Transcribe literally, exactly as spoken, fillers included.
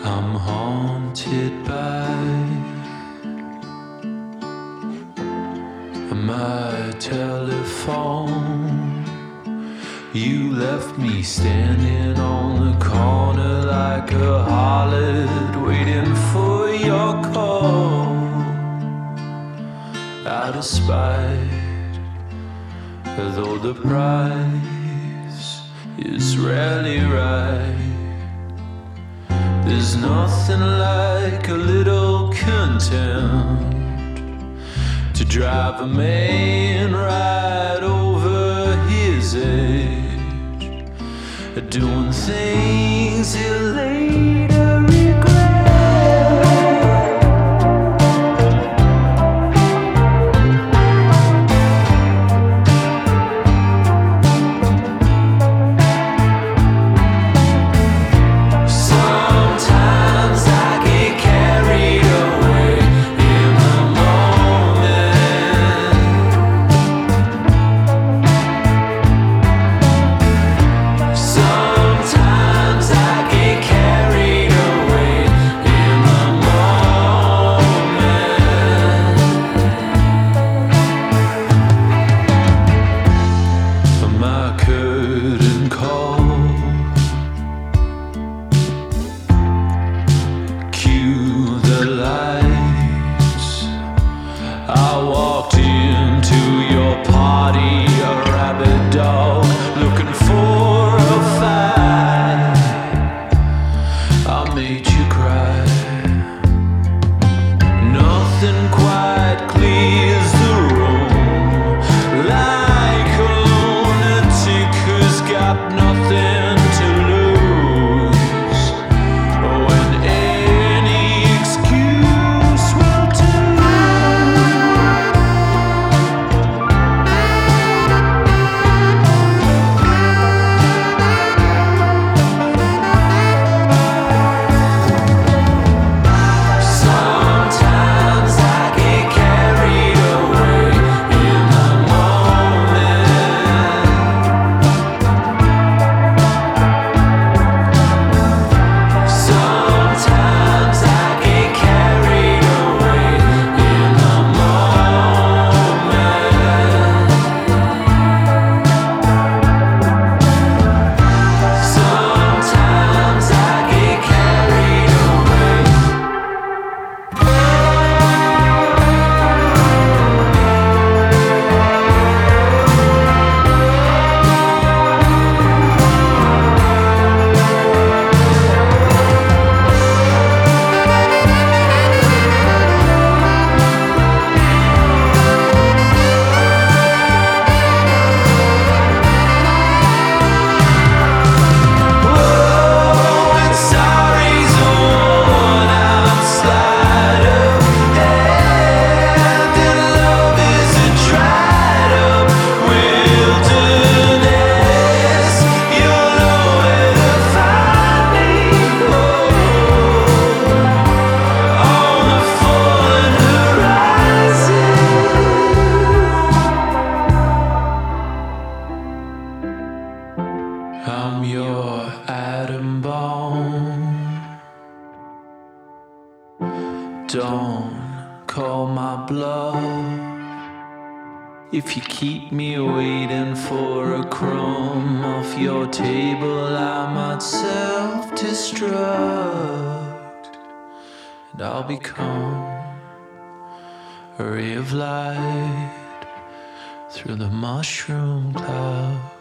I'm haunted by my telephone. You left me standing on the corner like a harlot, waiting for your call. Out of spite, though the price is rarely right. There's nothing like a little contempt to drive a man right over his edge, doing things he'll later regret. I'm your atom bomb. Don't call my bluff. If you keep me waiting for a crumb off your table, I might self-destruct, and I'll become a ray of light through the mushroom cloud.